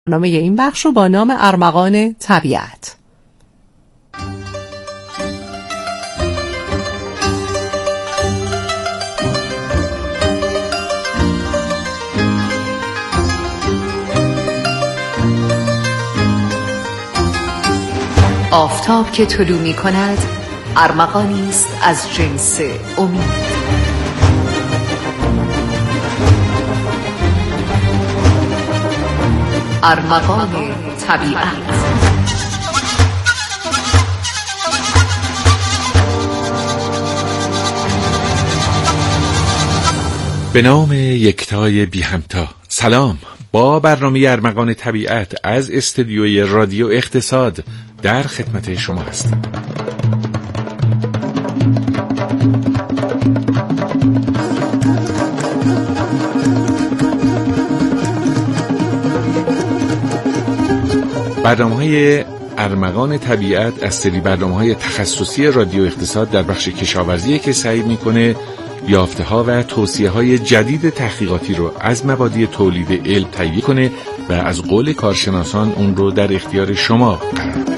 برنامه این بخش رو با نام ارمغان طبیعت. آفتاب که طلوع می کند ارمغانی است از جنس امید. ارمغان طبیعت. به نام یکتای بی همتا. سلام، با برنامه ارمغان طبیعت از استودیوی رادیو اقتصاد در خدمت شما هستیم. برنامه‌های ارمغان طبیعت از سری برنامه‌های تخصصی رادیو اقتصاد در بخش کشاورزی که سعی می‌کنه یافته‌ها و توصیه‌های جدید تحقیقاتی رو از مبادی تولید علم تهیه کنه و از قول کارشناسان اون رو در اختیار شما قرار بده.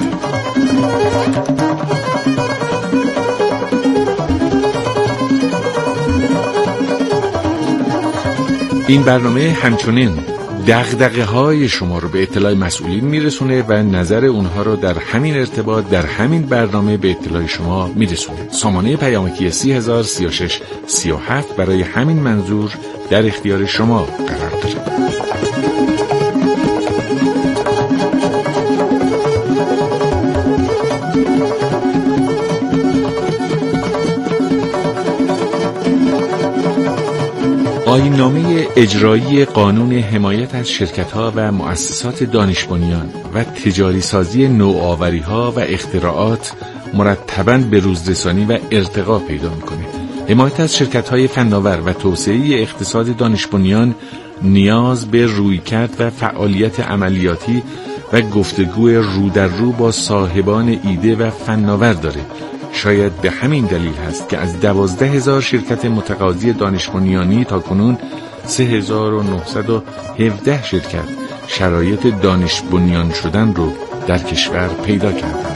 این برنامه همچنین دغدغه‌های شما رو به اطلاع مسئولین میرسونه و نظر اونها رو در همین ارتباط در همین برنامه به اطلاع شما میرسونه. سامانه پیامکی 303637 برای همین منظور در اختیار شما قرار داره. آیین‌نامه اجرایی قانون حمایت از شرکت‌ها و مؤسسات دانش‌بنیان و تجاری سازی نوآوری‌ها و اختراعات مرتباً به روزرسانی و ارتقا پیدا می‌کنه. حمایت از شرکت‌های فناور و توسعه اقتصاد دانش‌بنیان نیاز به رویکرد و فعالیت عملیاتی و گفتگو رو در رو با صاحبان ایده و فناور داره. شاید به همین دلیل هست که از 12,000 شرکت متقاضی دانش‌بنیانی تا کنون 3,917 شرکت شرایط دانش‌بنیان شدن رو در کشور پیدا کردند.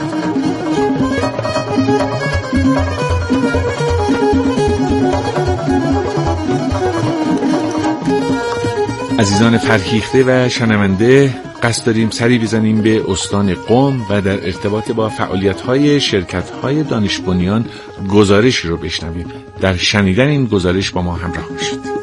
عزیزان فرهیخته و شنونده، قصد داریم سری بزنیم به استان قم و در ارتباط با فعالیت‌های شرکت‌های دانش‌بنیان گزارشی رو بشنویم. در شنیدن این گزارش با ما همراه باشید.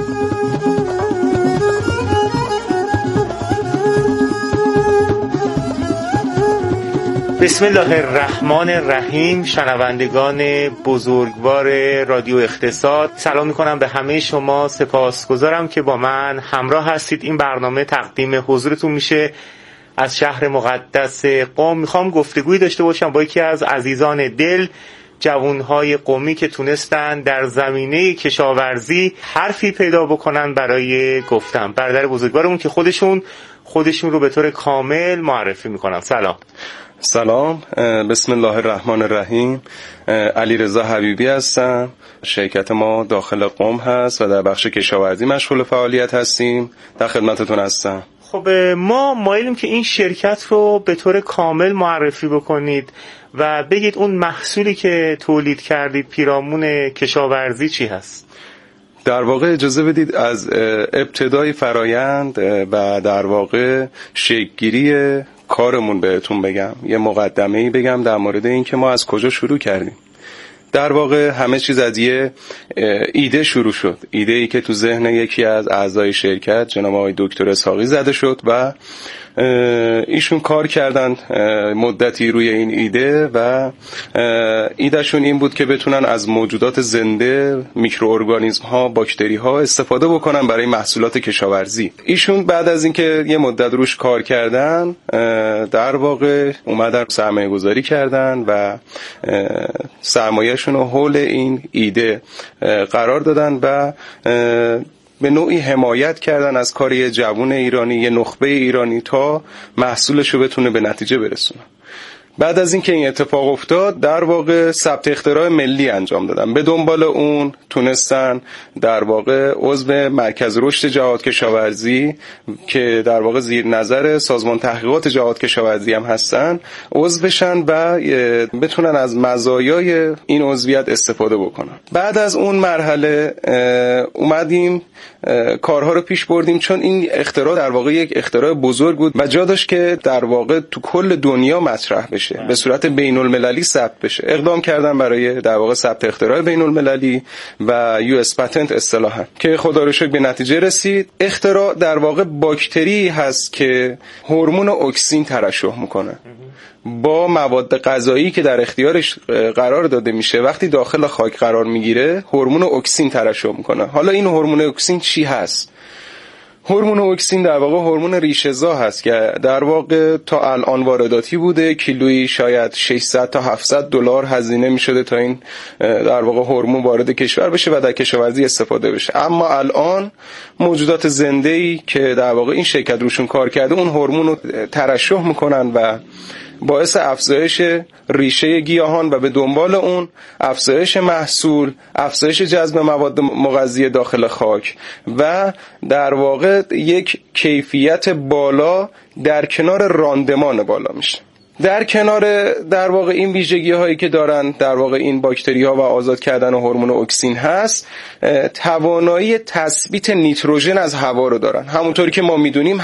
بسم الله الرحمن الرحیم. شنوندگان بزرگوار رادیو اقتصاد، سلام میکنم به همه شما. سپاسگزارم که با من همراه هستید. این برنامه تقدیم حضورتون میشه از شهر مقدس قم. میخوام گفتگویی داشته باشم با یکی از عزیزان دل، جوانهای قمی که تونستن در زمینه کشاورزی حرفی پیدا بکنن برای گفتن. برادر بزرگوارمون که خودشون رو به طور کامل معرفی میکنن. سلام، بسم الله الرحمن الرحیم. علیرضا حبیبی هستم. شرکت ما داخل قم هست و در بخش کشاورزی مشغول فعالیت هستیم. در خدمتتون هستم. خب ما مایلیم که این شرکت رو به طور کامل معرفی بکنید و بگید اون محصولی که تولید کردید پیرامون کشاورزی چی هست؟ در واقع اجازه بدید از ابتدای فرایند و در واقع شکل‌گیری کارمون بهتون بگم. یه مقدمه‌ای بگم در مورد این که ما از کجا شروع کردیم. در واقع همه چیز از یه ایده شروع شد. ایده‌ای که تو ذهن یکی از اعضای شرکت جناب آقای دکتر اسحاقی زده شد و ایشون کار کردن مدتی روی این ایده و ایدهشون این بود که بتونن از موجودات زنده، میکروارگانیسم ها، باکتری ها استفاده بکنن برای محصولات کشاورزی. ایشون بعد از اینکه یه مدت روش کار کردن در واقع اومدن سرمایه گذاری کردن و سرمایه‌شون رو حول این ایده قرار دادن و به نوعی حمایت کردن از کار یه جوون ایرانی، یه نخبه ایرانی تا محصولش رو بتونه به نتیجه برسونه. بعد از اینکه این اتفاق افتاد در واقع ثبت اختراع ملی انجام دادن. به دنبال اون تونستن در واقع عضو مرکز رشد جهاد کشاورزی که در واقع زیر نظر سازمان تحقیقات جهاد کشاورزی هم هستن عضو بشن و بتونن از مزایای این عضویت استفاده بکنن. بعد از اون مرحله اومدیم کارها رو پیش بردیم، چون این اختراع در واقع یک اختراع بزرگ بود و جا داشت که در واقع تو کل دنیا مطرح بشه، به صورت بین المللی ثبت بشه. اقدام کردن برای در واقع ثبت اختراع بین المللی و US پتنت اصطلاحاً که خدا رو شکر به نتیجه رسید. اختراع در واقع باکتری هست که هورمون اکسین ترشح میکنه با مواد غذایی که در اختیارش قرار داده میشه. وقتی داخل خاک قرار میگیره هورمون اکسین ترشح میکنه. حالا این هورمون اکسین چی هست؟ هورمون اکسین در واقع هورمون ریشه‌زا هست که در واقع تا الان وارداتی بوده، کیلویی شاید 600 تا 700 دلار هزینه میشده تا این در واقع هورمون وارد کشور بشه و در کشاورزی استفاده بشه. اما الان موجودات زنده‌ای که در واقع این شرکت روشون کار کرده اون هورمون رو ترشح میکنن و باعث افزایش ریشه گیاهان و به دنبال اون افزایش محصول، افزایش جذب مواد مغذی داخل خاک و در واقع یک کیفیت بالا در کنار راندمان بالا میشه. در کنار در واقع این ویژگی هایی که دارن در واقع این باکتری ها و آزاد کردن هورمون اکسین هست، توانایی تثبیت نیتروژن از هوا رو دارن. همونطوری که ما میدونیم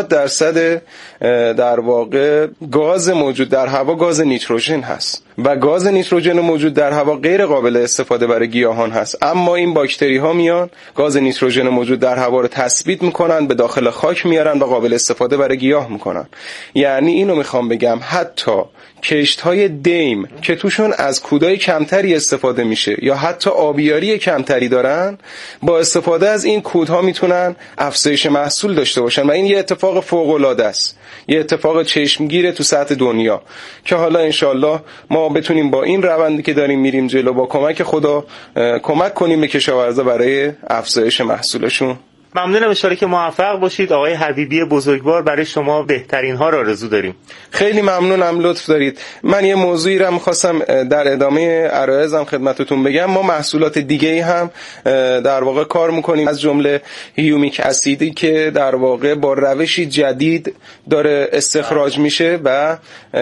70% در واقع گاز موجود در هوا گاز نیتروژن هست و گاز نیتروژن موجود در هوا غیر قابل استفاده برای گیاهان هست. اما این باکتری ها میان گاز نیتروژن موجود در هوا رو تثبیت میکنن، به داخل خاک میارن و قابل استفاده برای گیاه میکنن. یعنی اینو میخوام بگم حتی کشت‌های دیم که توشون از کودای کمتری استفاده میشه یا حتی آبیاری کمتری دارن، با استفاده از این کودها میتونن افزایش محصول داشته باشن و این یه اتفاق فوق‌العاده است، یه اتفاق چشمگیره تو سطح دنیا که حالا انشالله ما بتونیم با این روندی که داریم میریم جلو با کمک خدا کمک کنیم به کشاورزا برای افزایش محصولشون. ممنونم، اشاره که موفق باشید. آقای حبیبی بزرگوار، برای شما بهترین ها را آرزو داریم. خیلی ممنونم، لطف دارید. من یه موضوعی رو می‌خواستم در ادامه عرایزم خدمتتون بگم. ما محصولات دیگه‌ای هم در واقع کار می‌کنیم، از جمله هیومیک اسیدی که در واقع با روشی جدید داره استخراج میشه و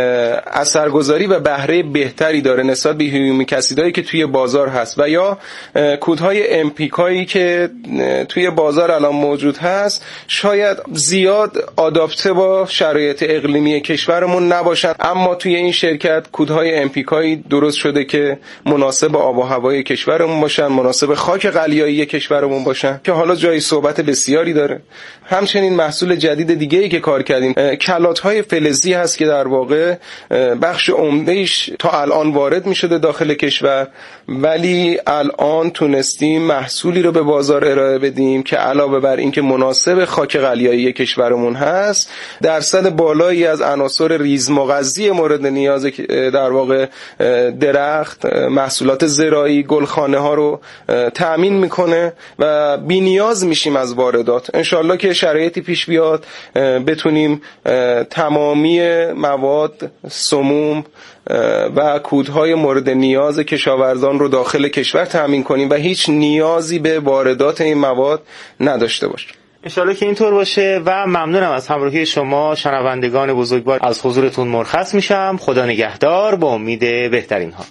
اثرگذاری و بهره بهتری داره نسبت به هیومیک اسیدایی که توی بازار هست و یا کودهای امپیکایی که توی بازار الان موجود هست شاید زیاد آداپته با شرایط اقلیمی کشورمون نباشن، اما توی این شرکت کودهای امپیکایی درست شده که مناسب آب و هوای کشورمون باشن، مناسب خاک قلیایی کشورمون باشن که حالا جای صحبت بسیاری داره. همچنین محصول جدید دیگه‌ای که کار کردیم کلات‌های فلزی هست که در واقع بخش عمده‌اش تا الان وارد می‌شده داخل کشور، ولی الان تونستیم محصولی رو به بازار ارائه بدیم که علاوه بر این که مناسب خاک قلیایی کشورمون هست، درصد بالایی از عناصر ریزمغذی مورد نیاز در واقع درخت، محصولات زراعی، گلخانه ها رو تأمین میکنه و بی نیاز میشیم از واردات. انشالله که شرایطی پیش بیاد بتونیم تمامی مواد سموم و کودهای مورد نیاز کشاورزان رو داخل کشور تأمین کنیم و هیچ نیازی به واردات این مواد نداشته باشیم. انشالله که اینطور باشه و ممنونم از همراهی شما شنوندگان بزرگوار. از حضورتون مرخص میشم. خدا نگهدار، با امید بهترین ها.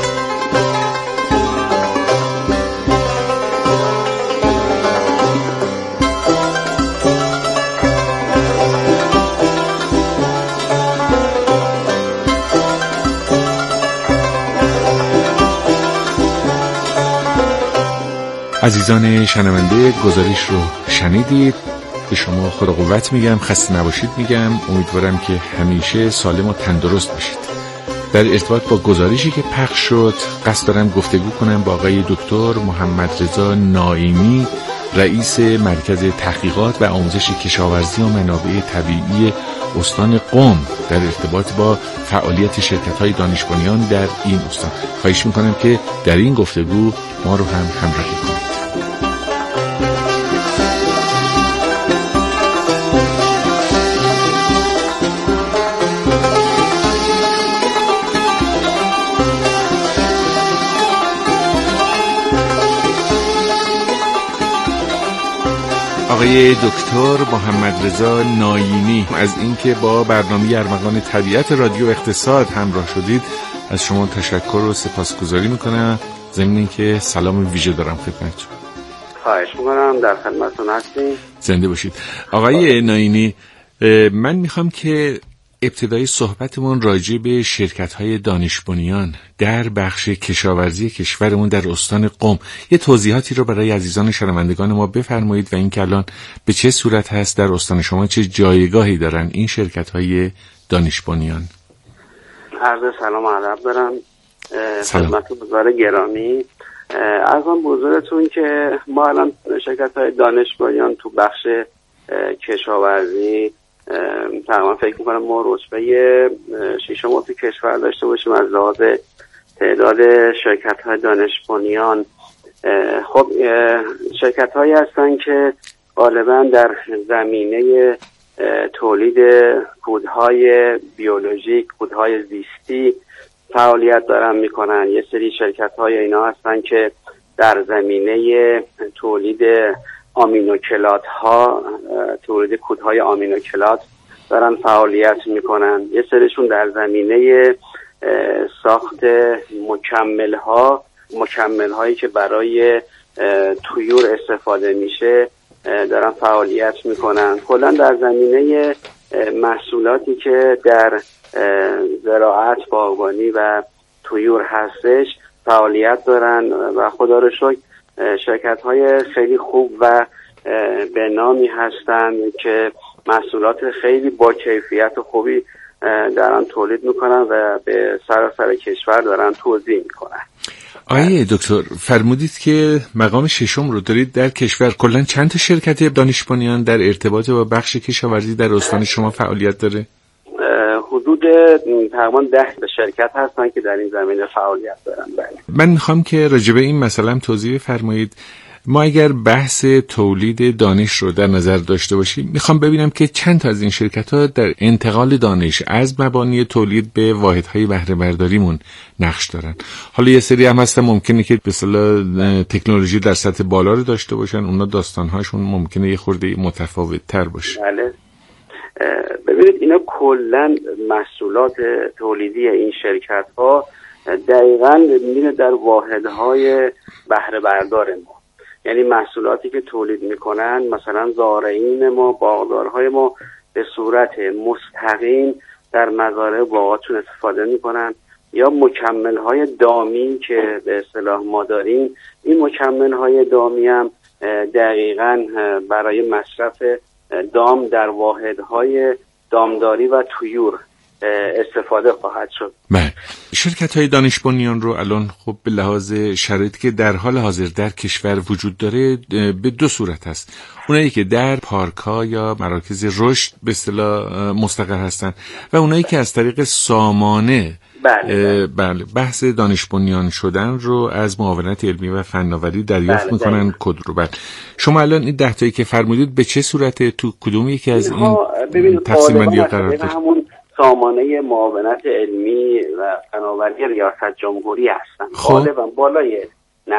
عزیزان شنونده، گزارش رو شنیدید. به شما خدا قوت میگم، خسته نباشید میگم. امیدوارم که همیشه سالم و تندرست باشید. در ارتباط با گزارشی که پخش شد قصد دارم گفتگو کنم با آقای دکتر محمد رضا ناعیمی، رئیس مرکز تحقیقات و آموزش کشاورزی و منابع طبیعی استان قم، در ارتباط با فعالیت شرکت‌های دانش بنیان در این استان. خواهش میکنم که در این گفتگو ما رو هم همراهی کنید. آقای دکتر محمدرضا ناینی، از اینکه با برنامه ارمغان طبیعت رادیو اقتصاد همراه شدید از شما تشکر و سپاسگزاری میکنم. ضمن اینکه سلام ویژه دارم خدمتتون. خواهش میکنم، در خدمتتون هستیم. زنده باشید. آقای ناینی، من میخوام که ابتدای صحبتمون راجع به شرکت‌های دانش بنیان در بخش کشاورزی کشورمون در استان قم یه توضیحاتی رو برای عزیزان شنوندگان ما بفرمایید و اینکه الان به چه صورت هست در استان شما، چه جایگاهی دارن این شرکت‌های دانش بنیان. عرض سلام و ادب دارم خدمت بزرگ گرامی. عرضم بزرگتون که ما الان شرکت‌های دانش بنیان تو بخش کشاورزی تقریبا فکر میکنم ما رتبه ششم تو کشور داشته باشیم از لحاظ تعداد شرکت‌های دانش بنیان. خب شرکت‌هایی هستن که غالبا در زمینه تولید کودهای بیولوژیک، کودهای زیستی فعالیت دارن میکنن. یه سری شرکت‌های اینا هستن که در زمینه تولید آمینوکلات تولید کودهای آمینوکلات دارن فعالیت میکنن. یه سریشون در زمینه ساخت مکمل هایی که برای طیور استفاده میشه دارن فعالیت میکنن. کلا در زمینه محصولاتی که در زراعت، باغبانی و طیور هستش فعالیت دارن و خدا رو شکر شرکت های خیلی خوب و به نامی هستن که محصولات خیلی با کیفیت و خوبی دارن تولید میکنن و به سراسر کشور دارن توزیع میکنن. آقای دکتر فرمودید که مقام ششم رو دارید در کشور. کلا چند تا شرکت دانش بنیان در ارتباط با بخش کشاورزی در استان شما فعالیت داره؟ حدود تقریبا 10 شرکت هستن که در این زمینه فعالیت دارن. من میخوام که راجع به این مثلا توضیح فرمایید. ما اگر بحث تولید دانش رو در نظر داشته باشیم، میخوام ببینم که چند تا از این شرکت‌ها در انتقال دانش از مبانی تولید به واحدهای بهره برداریمون نقش دارن. حالا یه سری هم هستن ممکنه که به اصطلاح تکنولوژی در سطح بالا رو داشته باشن، اونا داستان‌هاشون ممکنه یه خورده متفاوت‌تر باشه. بله. ببینید اینا کلا محصولات تولیدی این شرکت‌ها دقیقاً میره در واحدهای بهره بردار ما. یعنی محصولاتی که تولید میکنن، مثلا زارعین ما، باغدارهای ما به صورت مستقیم در مزارع باغاتون استفاده میکنن، یا مکمل‌های دامی که به اصطلاح ما داریم. این مکمل‌های دامی هم دقیقاً برای مصرف دام در واحدهای دامداری و طیور استفاده خواهد شد. بله. شرکت‌های دانش بنیان رو الان خب به لحاظ شرایطی که در حال حاضر در کشور وجود داره به دو صورت هست. اونایی که در پارک‌ها یا مراکز رشد به اصطلاح مستقر هستن و اونایی که از طریق سامانه بله بحث دانش بنیان شدن رو از معاونت علمی و فناوری دریافت میکنن کد رو. بله. شما الان این 10 تایی که فرمودید به چه صورته، تو کدوم یکی از این تقسیم بندی قرار داره؟ همون سامانه معاونت علمی و فناوری ریاست جمهوری هستن، غالبا بالای 90%.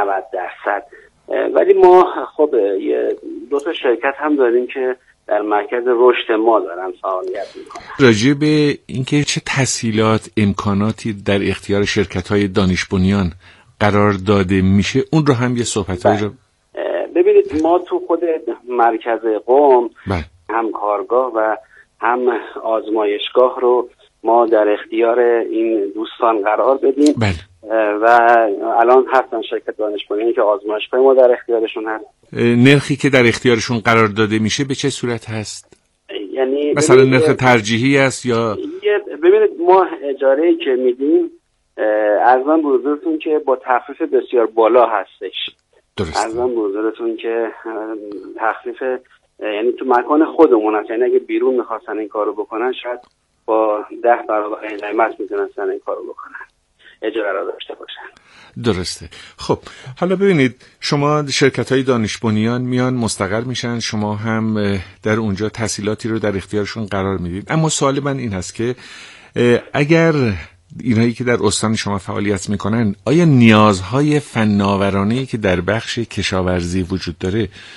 ولی ما خب دو تا شرکت هم داریم که در مرکز رشد ما دارن فعالیت میکنن. راجع به اینکه چه تسهیلات، امکاناتی در اختیار شرکت‌های دانش بنیان قرار داده میشه، اون رو هم یه صحبتایی رو ببینید. ما تو خود مرکز قم هم کارگاه و هم آزمایشگاه رو ما در اختیار این دوستان قرار بدیم. و الان هستن شرکت دانش بنیانی که آزمایشگاه ما در اختیارشون هست. نرخی که در اختیارشون قرار داده میشه به چه صورت هست؟ یعنی مثلا نرخ ترجیحی است یا ببینید ما اجاره‌ای که میدیم ارزان بزرگتون که با تخفیف بسیار بالا هستش. درست. ارزان بزرگتون که تخفیف یعنی تو مکان خودمون هست، یعنی اگه بیرون میخواستن این کارو بکنن شاید با 10 برابر این قیمت میتونستن این کارو بکنن، اجاره را داشته باشن. درسته. خب حالا ببینید، شما شرکت‌های دانش بنیان میان مستقر میشن، شما هم در اونجا تسهیلاتی رو در اختیارشون قرار میدید. اما سوال من این هست که اگر اینایی که در استان شما فعالیت میکنن، آیا نیازهای فناورانه‌ای که در بخش کشاورزی وجود داره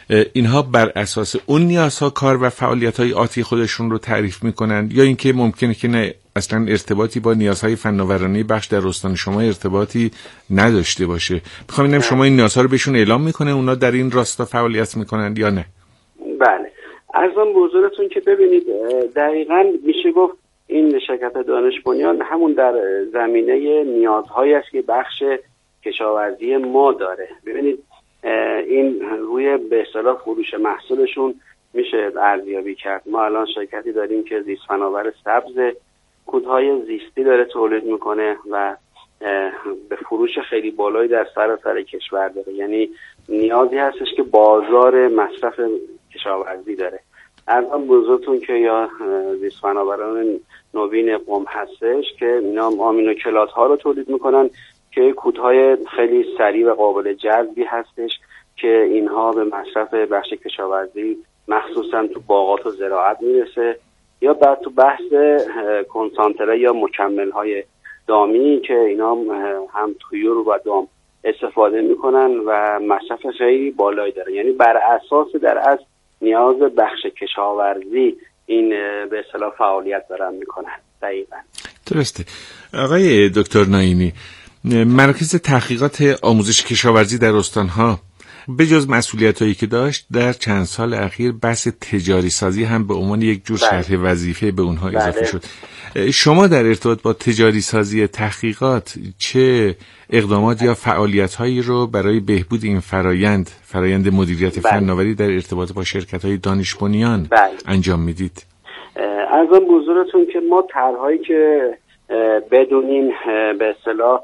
اینها بر اساس اون نیازها کار و فعالیت‌های آتی خودشون رو تعریف میکنن، یا اینکه ممکنه که نه اصلا ارتباطی با نیازهای فناورانه بخش در استان شما ارتباطی نداشته باشه؟ میخوام ببینم شما این نیازها رو بهشون اعلام میکنه، اونا در این راستا فعالیت میکنن یا نه؟ بله، عرضم به حضورتون که ببینید دقیقاً میشه گفت این شرکت دانش بنیان همون در زمینه نیازهایی است که بخش کشاورزی ما داره. ببینید این روی به اصطلاح فروش محصولشون میشه ارزیابی کرد. ما الان شرکتی داریم که زیست فناور سبز کودهای زیستی داره تولید میکنه و به فروش خیلی بالایی در سراسر کشور داره، یعنی نیازی هستش که بازار مصرف کشاورزی داره. الان بزرگتون که یا زیست فناوران نوین قم هستش که اینا آمینوکلات ها رو تولید میکنن که کودهای خیلی سریع و قابل جذبی هستش که اینها به مصرف بخش کشاورزی مخصوصا تو باغات و زراعت میرسه. یا بعد تو بحث کنسانتره یا مکمل های دامی که اینا هم طیور و دام استفاده میکنن و مصرف خیلی بالایی داره، یعنی بر اساس در اصل نیاز بخش کشاورزی این به اصطلاح فعالیت دارن میکنن. دقیقاً درسته. آقای دکتر ناینی، مراکز تحقیقات آموزش کشاورزی در استانها به جز مسئولیتایی که داشت در چند سال اخیر بحث تجاری سازی هم به عنوان یک جور شرح وظیفه به اونها اضافه شد. شما در ارتباط با تجاری سازی تحقیقات چه اقدامات یا فعالیت‌هایی رو برای بهبود این فرایند مدیریت فناوری در ارتباط با شرکت‌های دانش بنیان انجام میدید؟ عرضم به حضورتون که ما طرح‌هایی که بدونیم به اصطلاح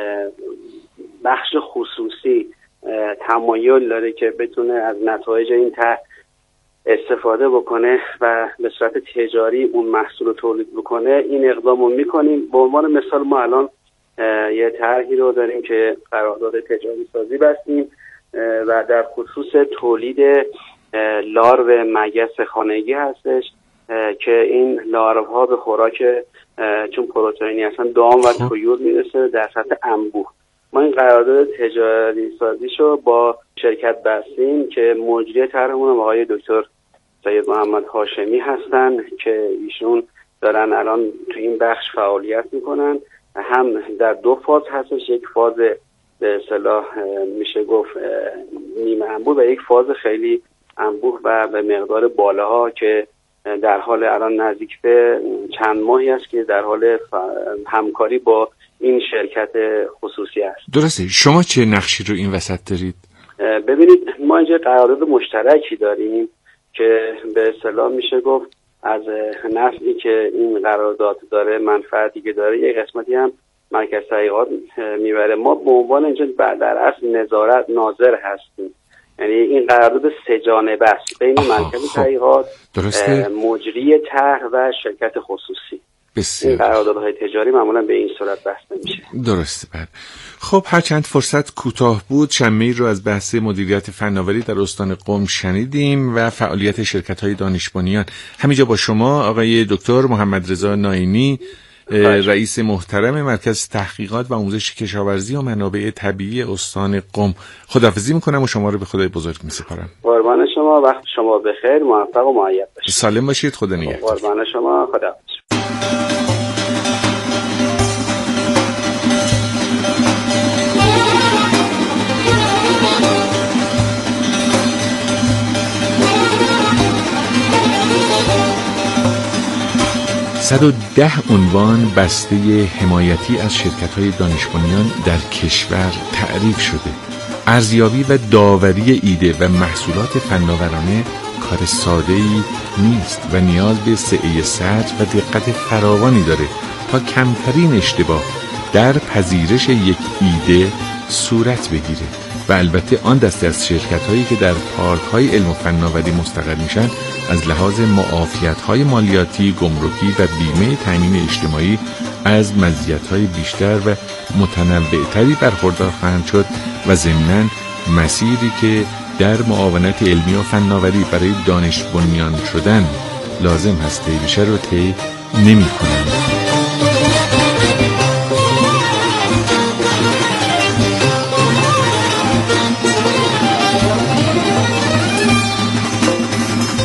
بخش خصوصی تمایل داره که بتونه از نتایج این طرح استفاده بکنه و به صورت تجاری اون محصول رو تولید بکنه، این اقدام رو میکنیم. به عنوان مثال ما الان یه طرحی رو داریم که قرارداد تجاری سازی بستیم و در خصوص تولید لارو مگس خانگی هستش که این لاروها به خوراک چون پروتئینی هستن دام و طیور میرسه در سطح انبوه. ما این قرارداد تجاری سازیشو با شرکت بستیم که مجری طرحمون آقای دکتر سید محمد هاشمی هستن که ایشون دارن الان تو این بخش فعالیت میکنن. هم در دو فاز هستش، یک فاز به اصطلاح میشه گفت نیمه انبوه و یک فاز خیلی انبوه و به مقدار بالاها که در حال الان نزدیک به چند ماهی است که در حال همکاری با این شرکت خصوصی است. درسته. شما چه نقشی رو این وسط دارید؟ ببینید ما اینجا قرارداد مشترکی داریم که به اصطلاح میشه گفت از نفعی که این قرارداد داره، منفعتی که داره، یک قسمتی هم مرکز تحقیقات میبره. ما به عنوان اینجا در اصل نظارت ناظر هستیم، یعنی این قرارداد سه جانبه است بین مرکز تحقیقات، مجری طرح و شرکت خصوصی. این قراردادهای تجاری معمولا به این صورت بسته میشه. درسته. بعد خب هرچند فرصت کوتاه بود، شمه‌ای رو از بحث مدیریت فناوری در استان قم شنیدیم و فعالیت شرکت‌های دانش بنیان. همینجا با شما آقای دکتر محمد رضا ناینی، رئیس محترم مرکز تحقیقات و آموزش کشاورزی و منابع طبیعی استان قم، خداحافظی میکنم و شما رو به خدای بزرگ میسپارم. قربان شما، وقت شما بخیر، موفق و مؤید باشید. سالم باشید. خدا نگهدار. قربان شما، خدا. عنوان بسته حمایتی از شرکت‌های دانش بنیان در کشور تعریف شده. ارزیابی و داوری ایده و محصولات فناورانه کار ساده‌ای نیست و نیاز به سعی سطح و دقت فراوانی داره تا کمترین اشتباه در پذیرش یک ایده صورت بگیره و البته آن دسته از شرکت‌هایی که در پارک‌های علم و فناوری مستقر میشن از لحاظ معافیت‌های مالیاتی، گمرکی و بیمه تامین اجتماعی از مزیت‌های بیشتر و متنوع‌تری برخوردار خواهند شد و ضمناً مسیری که در معاونت علمی و فناوری برای دانش بنیان شدن لازم هست طی بشه رو طی نمی‌کنند.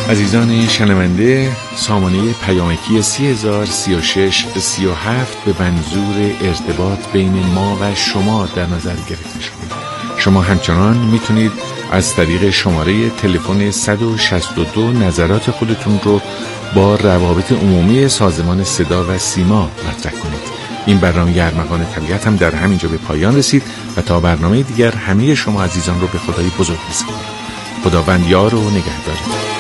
عزیزان شنونده، سامانه پیامکی 3036 37 به منظور ارتباط بین ما و شما در نظر گرفته شده. شما همچنان میتونید از طریق شماره تلفن 162 نظرات خودتون رو با روابط عمومی سازمان صدا و سیما مطرح کنید. این برنامه ارمغان طبیعت هم در همینجا به پایان رسید و تا برنامه دیگر همه شما عزیزان رو به خدای بزرگ می‌سپارم. خداوند یار و نگهدارتون.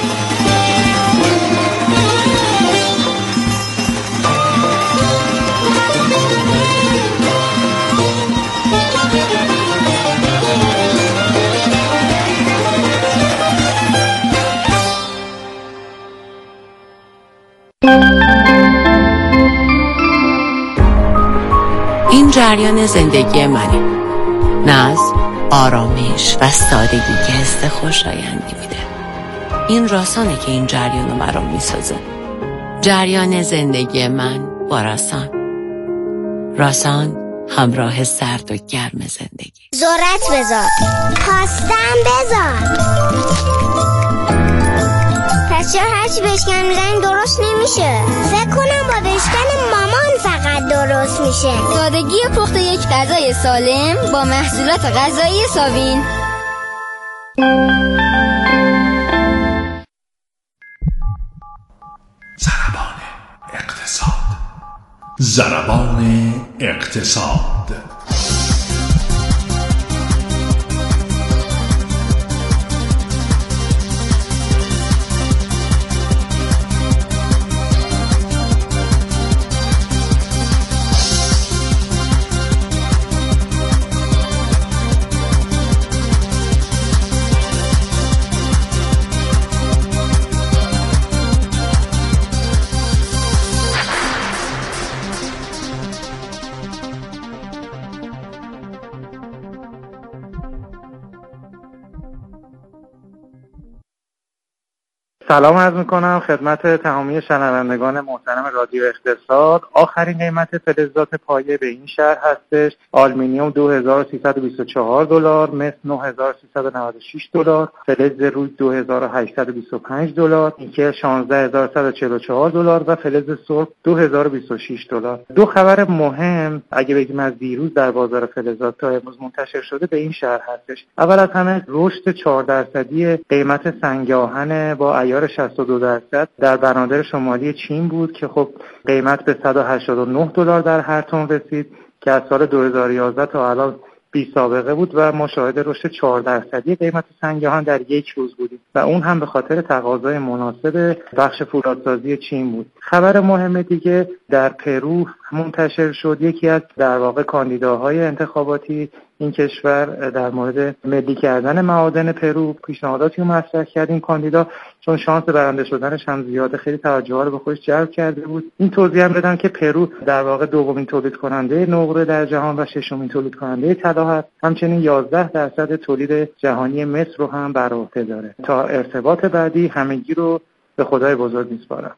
این جریان زندگی منه. نظم، آرامش و سادگی که حس خوشایندی میده. این راسانه که این جریانو برام میسازه. جریان زندگی من با راسان. راسان همراه سرد و گرم زندگی. ذرت بذار، خواستم بذار. پس چرا هرچی بشکن میزنی درست نمیشه؟ فکر کنم با بشکن مامان فقط درست میشه. سادگی پخت یک غذای سالم با محصولات غذایی ساوین. ضربان اقتصاد. سلام عرض میکنم خدمت تمامی شنوندگان محترم رادیو اقتصاد. آخرین قیمت فلزات پایه به این شهر هستش: آلومینیوم $2324، مس $9396، فلز روی $2825، نیکل $16144 و فلز سرخ $2026. دو خبر مهم اگه بگیم از دیروز در بازار فلزات تا امروز منتشر شده به این شهر هستش. اول از همه رشد 4% قیمت سنگ آهن با عیار 62% در بنادر شمالی چین بود که خب قیمت به $189 در هر تن رسید که از سال 2011 تا الان بی سابقه بود و مشاهد رشد 4% قیمت سنگ آهن در یک روز بودیم و اون هم به خاطر تقاضای مناسب بخش فولادسازی چین بود. خبر مهم دیگه در پرو منتشر شد. یکی از در واقع کاندیداهای انتخاباتی این کشور در مورد ملی کردن معادن پرو پیشنهاداتی رو مطرح کرد. این کاندیدا چون شانس برنده شدنش هم زیاده خیلی توجه رو به خودش جلب کرده بود. این توضیح هم بدم که پرو در واقع دومین تولید کننده نقره در جهان و ششمین تولید کننده طلا هست. همچنین 11% تولید جهانی مس رو هم بر عهده داره. تا ارتباط بعدی همگی رو به خدای بزرگ میسپارم.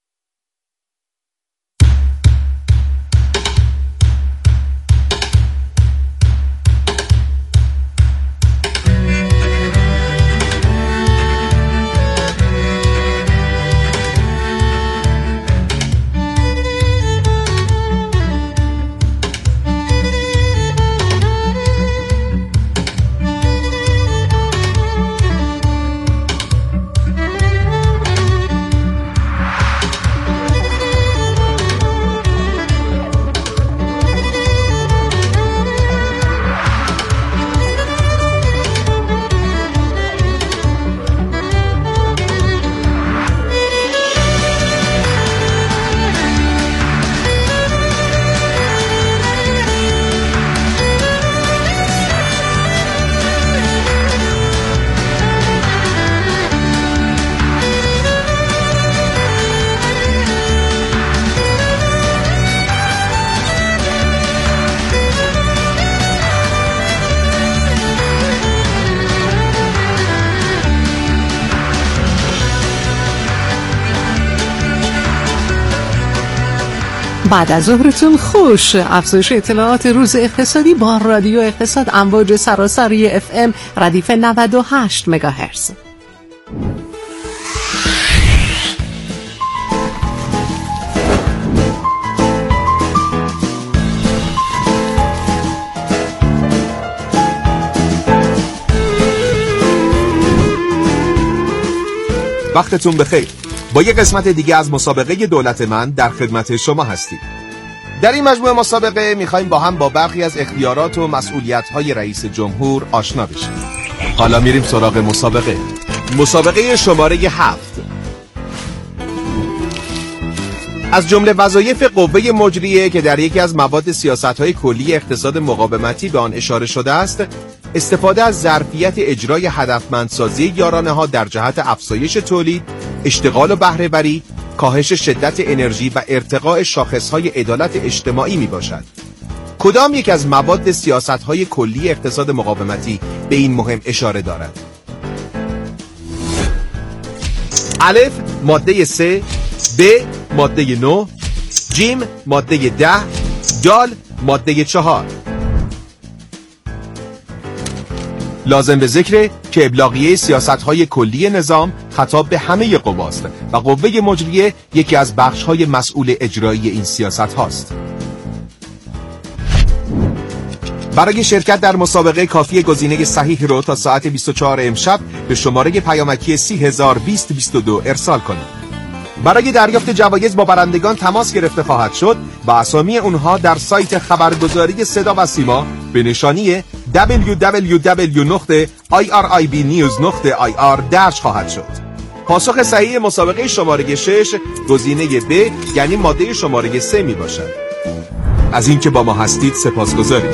بعد از ظهرتون خوش. افزایش اطلاعات روز اقتصادی با رادیو اقتصاد، امواج سراسری FM ردیف 98 مگاهرتز. وقتتون بخیر. با یک قسمت دیگه از مسابقه دولت من در خدمت شما هستیم. در این مجموعه مسابقه میخوایم با هم با برخی از اختیارات و مسئولیت‌های رئیس جمهور آشنا بشیم. حالا میریم سراغ مسابقه. مسابقه شماره 7. از جمله وظایف قوه مجریه که در یکی از مواد سیاست‌های کلی اقتصاد مقاومتی به آن اشاره شده است، استفاده از ظرفیت اجرای هدفمندسازی یارانه‌ها در جهت افزایش تولید، اشتغال و بهره‌وری، کاهش شدت انرژی و ارتقاء شاخص‌های عدالت اجتماعی میباشد. کدام یک از مواد سیاست‌های کلی اقتصاد مقاومتی به این مهم اشاره دارد؟ الف ماده 3، ب ماده 9، جیم ماده 10، دال ماده 4. لازم به ذکره که ابلاغیه سیاست‌های کلی نظام خطاب به همه قواست و قوه مجریه یکی از بخش‌های مسئول اجرایی این سیاست هاست. برای شرکت در مسابقه کافی گزینه صحیح رو تا ساعت 24 امشب به شماره پیامکی 30202 ارسال کنید. برای دریافت جوایز با برندگان تماس گرفته خواهد شد و اسامی اونها در سایت خبرگزاری صدا و سیما به نشانی www.iribnews.ir درج خواهد شد. پاسخ صحیح مسابقه شماره 6 گزینه ب یعنی ماده شماره 3 می باشد. از اینکه با ما هستید سپاسگزاریم.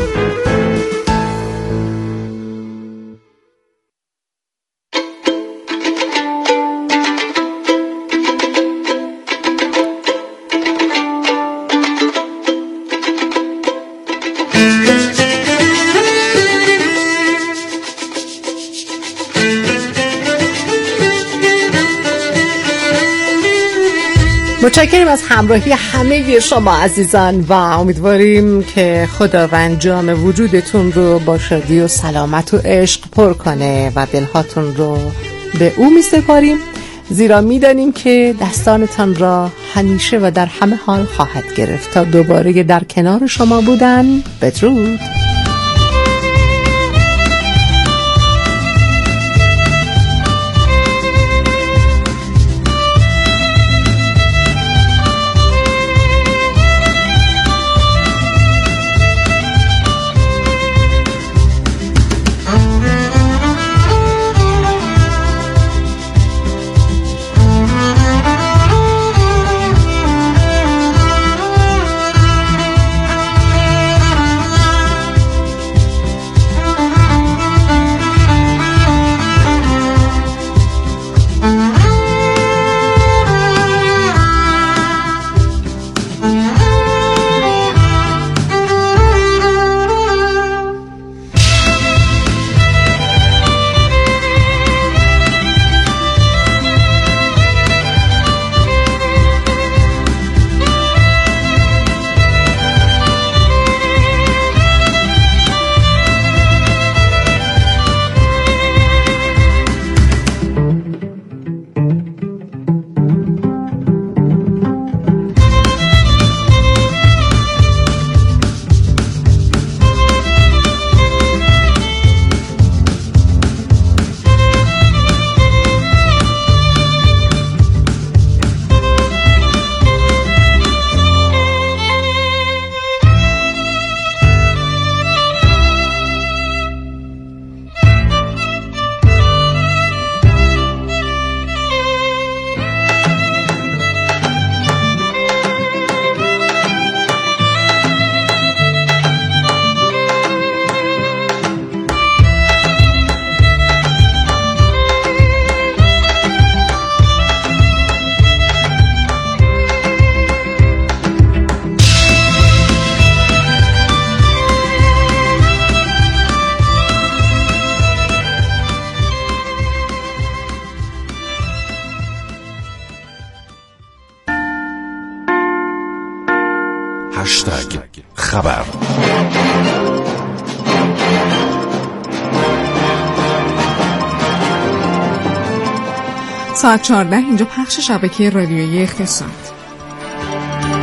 متشکرم از همراهی همه شما عزیزان و امیدواریم که خداوند جام وجودتون رو با شادی و سلامت و عشق پر کنه و دلهاتون رو به او می سپاریم، زیرا می دانیم که دستانتان را همیشه و در همه حال خواهد گرفت. تا دوباره در کنار شما بودن، بدرود. خبر. ساعت 14 اینجا پخش شبکه رادیویی اقتصاد.